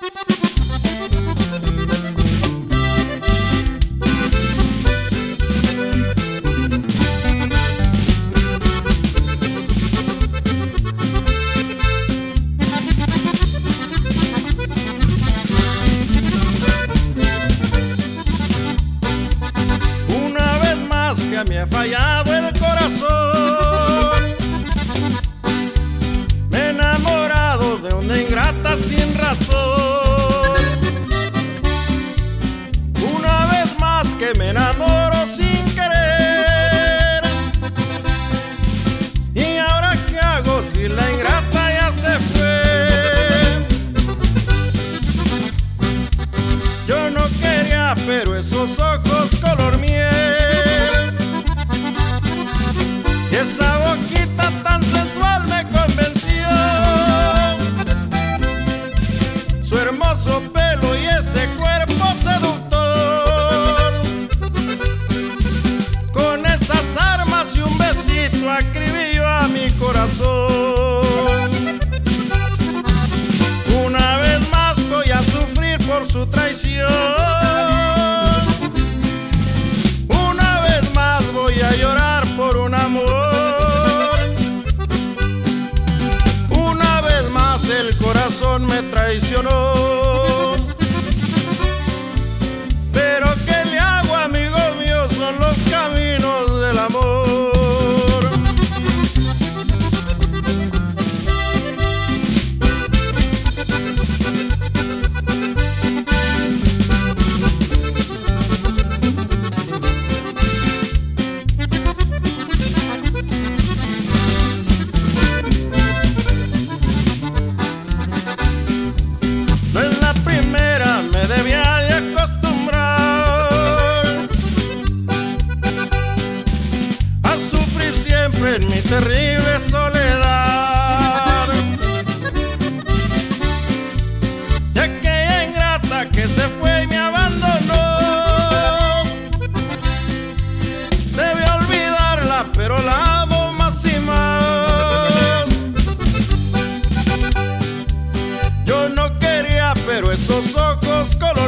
Me ha fallado el corazón, me he enamorado de una ingrata sin razón. Una vez más que me enamoro sin querer. ¿Y ahora qué hago si la ingrata ya se fue? Yo no quería, pero esos ojos color miel, esa boquita tan sensual me convenció. Su hermoso pelo y ese cuerpo seductor, con esas armas y un besito acribilló a mi corazón. Una vez más voy a sufrir por su traición. Una vez más voy a llorar por un amor. El corazón me traicionó. Pero ¿qué le hago, amigo mío? Son los caminos del amor. En mi terrible soledad, y aquella ingrata que se fue y me abandonó, debe olvidarla, pero la amo más y más. Yo no quería, pero esos ojos color